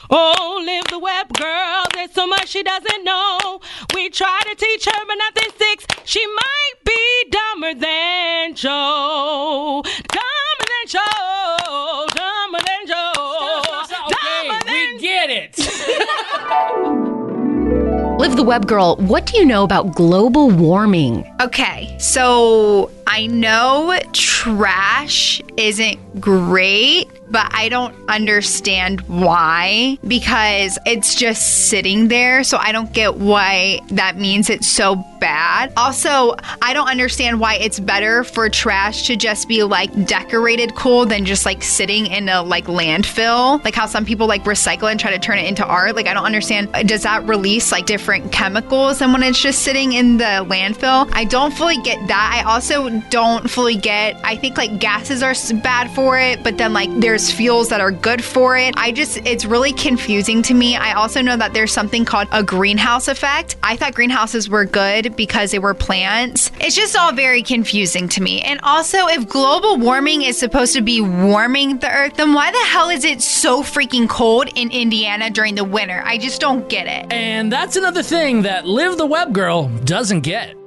Oh, live the web girl, there's so much she doesn't know. We try to teach her, but nothing sticks. She might be dumber than Joe. Dumber than Joe. Dumber than Joe. Okay, we get it. Live the Web Girl, what do you know about global warming? Okay, so I know trash isn't great, but I don't understand why, because it's just sitting there, so I don't get why that means it's so bad. Also, I don't understand why it's better for trash to just be like decorated cool than just like sitting in a like landfill, like how some people like recycle and try to turn it into art. Like I don't understand, does that release like different chemicals than when it's just sitting in the landfill? I don't fully get that. I also don't fully get, I think like gases are bad for it, but then like there's fuels that are good for it. It's really confusing to me. I also know that there's something called a greenhouse effect. I thought greenhouses were good because they were plants. It's just all very confusing to me. And also, if global warming is supposed to be warming the earth, then why the hell is it so freaking cold in Indiana during the winter? I just don't get it. And that's another thing that Live the Web Girl doesn't get.